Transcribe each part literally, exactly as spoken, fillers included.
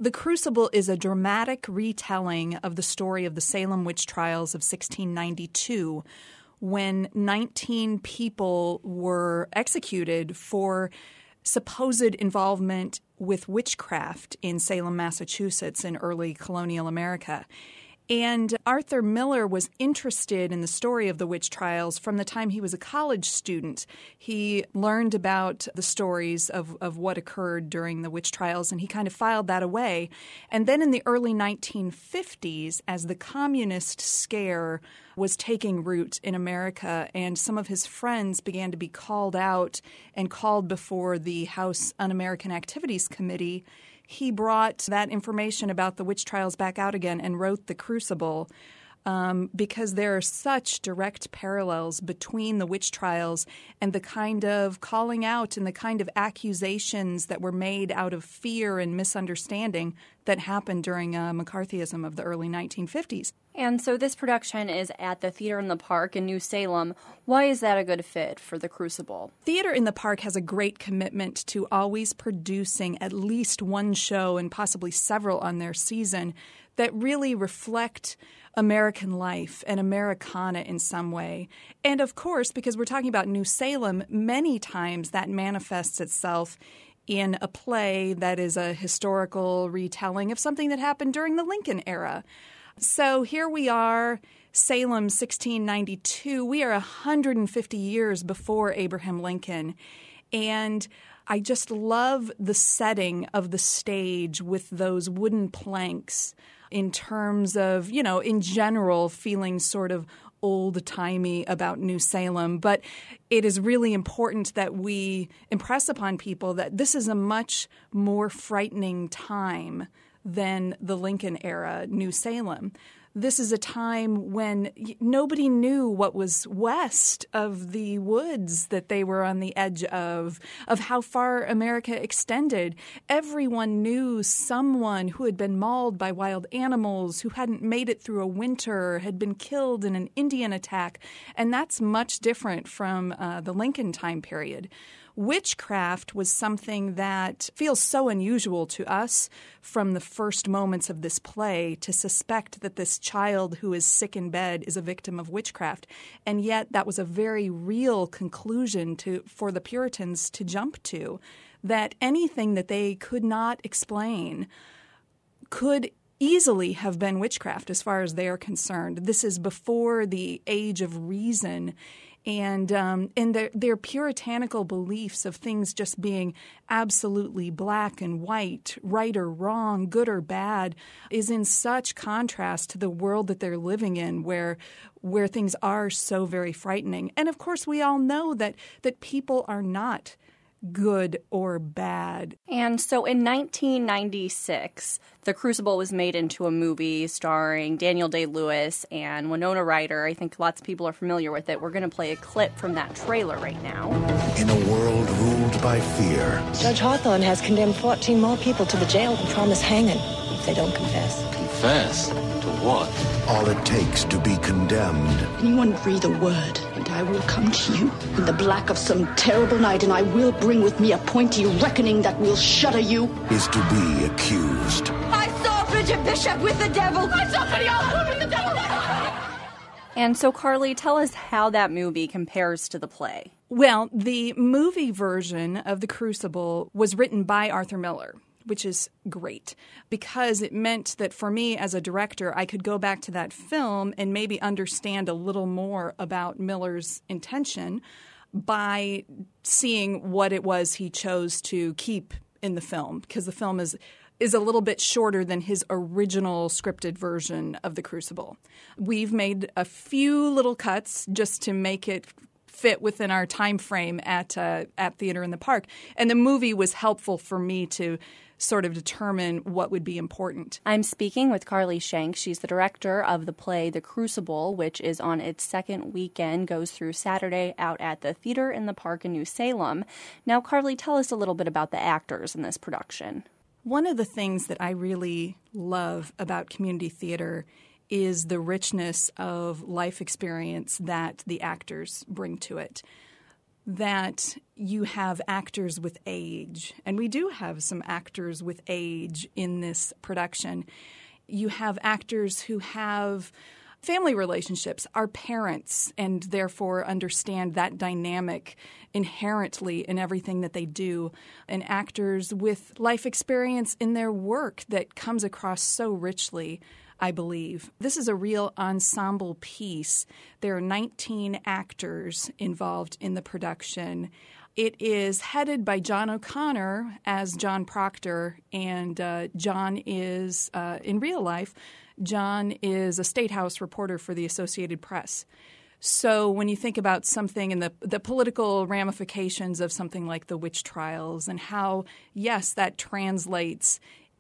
The Crucible is a dramatic retelling of the story of the Salem witch trials of sixteen ninety-two, when nineteen people were executed for supposed involvement with witchcraft in Salem, Massachusetts in early colonial America. And Arthur Miller was interested in the story of the witch trials from the time he was a college student. He learned about the stories of, of what occurred during the witch trials, and he kind of filed that away. And then in the early nineteen fifties, as the communist scare was taking root in America, and some of his friends began to be called out and called before the House Un-American Activities Committee, he brought that information about the witch trials back out again and wrote The Crucible um, because there are such direct parallels between the witch trials and the kind of calling out and the kind of accusations that were made out of fear and misunderstanding that happened during uh, McCarthyism of the early nineteen fifties. And so this production is at the Theater in the Park in New Salem. Why is that a good fit for The Crucible? Theater in the Park has a great commitment to always producing at least one show and possibly several on their season that really reflect American life and Americana in some way. And of course, because we're talking about New Salem, many times that manifests itself in a play that is a historical retelling of something that happened during the Lincoln era. So here we are, Salem, sixteen ninety-two. We are one hundred fifty years before Abraham Lincoln. And I just love the setting of the stage with those wooden planks in terms of, you know, in general, feeling sort of old-timey about New Salem. But it is really important that we impress upon people that this is a much more frightening time than the Lincoln era New Salem. This is a time when nobody knew what was west of the woods that they were on the edge of, of how far America extended. Everyone knew someone who had been mauled by wild animals, who hadn't made it through a winter, had been killed in an Indian attack. And that's much different from uh, the Lincoln time period. Witchcraft was something that feels so unusual to us from the first moments of this play to suspect that this child who is sick in bed is a victim of witchcraft. And yet that was a very real conclusion to for the Puritans to jump to, that anything that they could not explain could easily have been witchcraft as far as they are concerned. This is before the age of reason. And um, and their, their puritanical beliefs of things just being absolutely black and white, right or wrong, good or bad, is in such contrast to the world that they're living in, where where things are so very frightening. And of course, we all know that that people are not good or bad. And so in nineteen ninety-six, The Crucible was made into a movie starring Daniel Day-Lewis and Winona Ryder. I think lots of people are familiar with it. We're going to play a clip from that trailer right now. In a world ruled by fear, Judge Hawthorne has condemned fourteen more people to the jail and promised hanging if they don't confess. Confess? To what? all it takes to be condemned. Anyone breathe a word, and I will come to you in the black of some terrible night, and I will bring with me a pointy reckoning that will shudder you. Is to be accused. I saw Bridget Bishop with the devil. I saw Penny with the devil. And so, Carly, tell us how that movie compares to the play. Well, the movie version of The Crucible was written by Arthur Miller, which is great because it meant that for me as a director, I could go back to that film and maybe understand a little more about Miller's intention by seeing what it was he chose to keep in the film, because the film is is a little bit shorter than his original scripted version of The Crucible. We've made a few little cuts just to make it fit within our time frame at uh, at Theater in the Park. And the movie was helpful for me to sort of determine what would be important. I'm speaking with Carly Shank. She's the director of the play The Crucible, which is on its second weekend, goes through Saturday out at the Theater in the Park in New Salem. Now, Carly, tell us a little bit about the actors in this production. One of the things that I really love about community theater is the richness of life experience that the actors bring to it. that you have actors with age, and we do have some actors with age in this production. You have actors who have family relationships, are parents, and therefore understand that dynamic inherently in everything that they do, and actors with life experience in their work that comes across so richly, I believe. This is a real ensemble piece. There are nineteen actors involved in the production. It is headed by John O'Connor as John Proctor, and uh, John is, uh, in real life, John is a State House reporter for the Associated Press. So when you think about something and the, the political ramifications of something like the witch trials and how, yes, that translates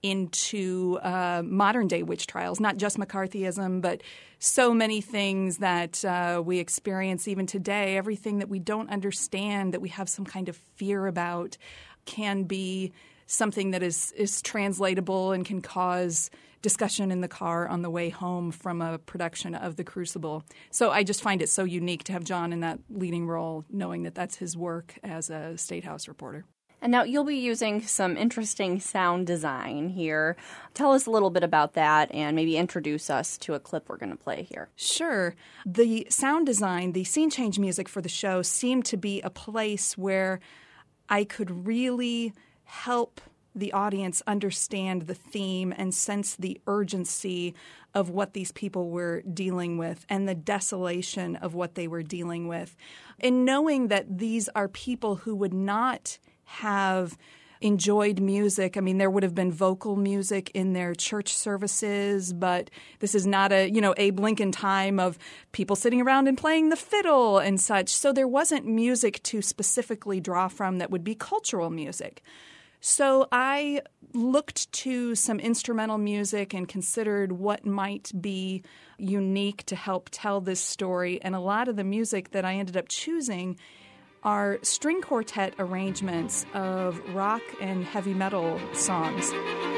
into uh, modern-day witch trials, not just McCarthyism, but so many things that uh, we experience even today, everything that we don't understand, that we have some kind of fear about, can be something that is, is translatable and can cause discussion in the car on the way home from a production of The Crucible. So I just find it so unique to have John in that leading role, knowing that that's his work as a State House reporter. And now you'll be using some interesting sound design here. Tell us a little bit about that and maybe introduce us to a clip we're going to play here. Sure. The sound design, the scene change music for the show seemed to be a place where I could really help the audience understand the theme and sense the urgency of what these people were dealing with and the desolation of what they were dealing with. And knowing that these are people who would not have enjoyed music. I mean, there would have been vocal music in their church services, but this is not a, you know, Abe Lincoln time of people sitting around and playing the fiddle and such. So there wasn't music to specifically draw from that would be cultural music. So I looked to some instrumental music and considered what might be unique to help tell this story. And a lot of the music that I ended up choosing are string quartet arrangements of rock and heavy metal songs.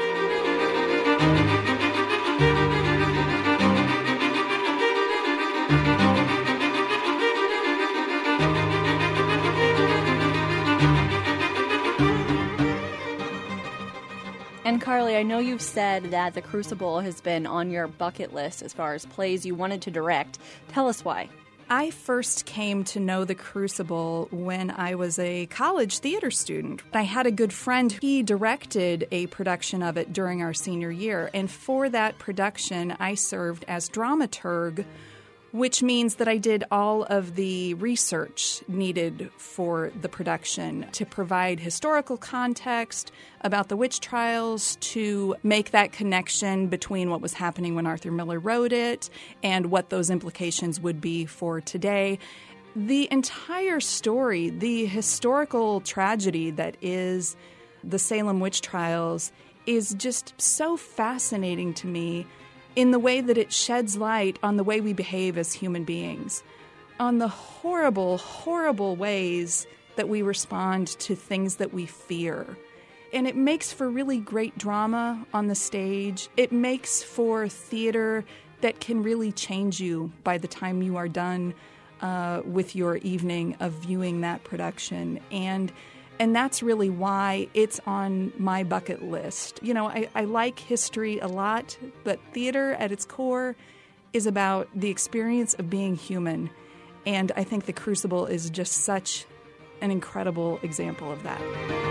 And Carly, I know you've said that The Crucible has been on your bucket list as far as plays you wanted to direct. Tell us why. I first came to know The Crucible when I was a college theater student. I had a good friend. He directed a production of it during our senior year, and for that production, I served as dramaturg, which means that I did all of the research needed for the production to provide historical context about the witch trials, to make that connection between what was happening when Arthur Miller wrote it and what those implications would be for today. The entire story, the historical tragedy that is the Salem witch trials, is just so fascinating to me in the way that it sheds light on the way we behave as human beings, on the horrible, horrible ways that we respond to things that we fear. And it makes for really great drama on the stage. It makes for theater that can really change you by the time you are done uh, with your evening of viewing that production. And And that's really why it's on my bucket list. You know, I, I like history a lot, but theater at its core is about the experience of being human. And I think The Crucible is just such an incredible example of that.